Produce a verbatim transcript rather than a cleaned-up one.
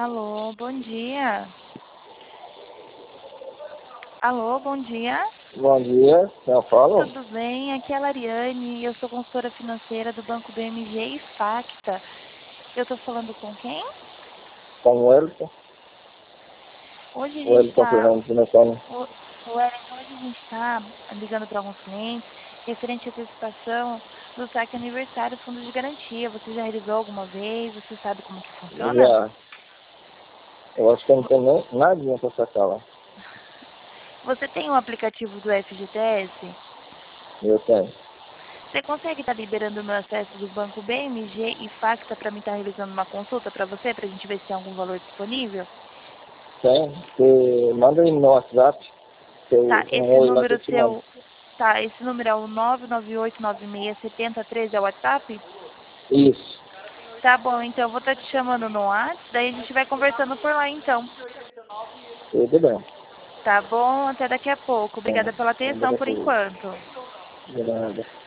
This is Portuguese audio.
Alô, bom dia. Alô, bom dia. Bom dia, quem eu falo? Tudo bem? Aqui é a Lariane, eu sou consultora financeira do Banco B M G e Facta. Eu estou falando com quem? Com o Wellington. Hoje a O gente Wellington está... Fernandes Pinocchio. O Wellington, hoje a gente está ligando para alguns clientes referente à antecipação do saque aniversário fundo de garantia. Você já realizou alguma vez? Você sabe como que funciona? Já. Eu acho que eu não tenho nem nadinha pra sacar lá. Você tem o aplicativo do F G T S? Eu tenho. Você consegue estar liberando o meu acesso do Banco B M G e Facta para mim estar realizando uma consulta para você, para a gente ver se tem algum valor disponível? Tem. Você manda aí no meu WhatsApp, que eu, Tá, um esse oi lá que eu número te mando. seu... Tá, esse número é o nove nove oito nove seis sete zero três, é o WhatsApp? Isso. Tá bom, então eu vou estar te chamando no WhatsApp, daí a gente vai conversando por lá então. Tudo bem. Tá bom? Até daqui a pouco. Obrigada pela Então, atenção manda por tudo. enquanto. De nada.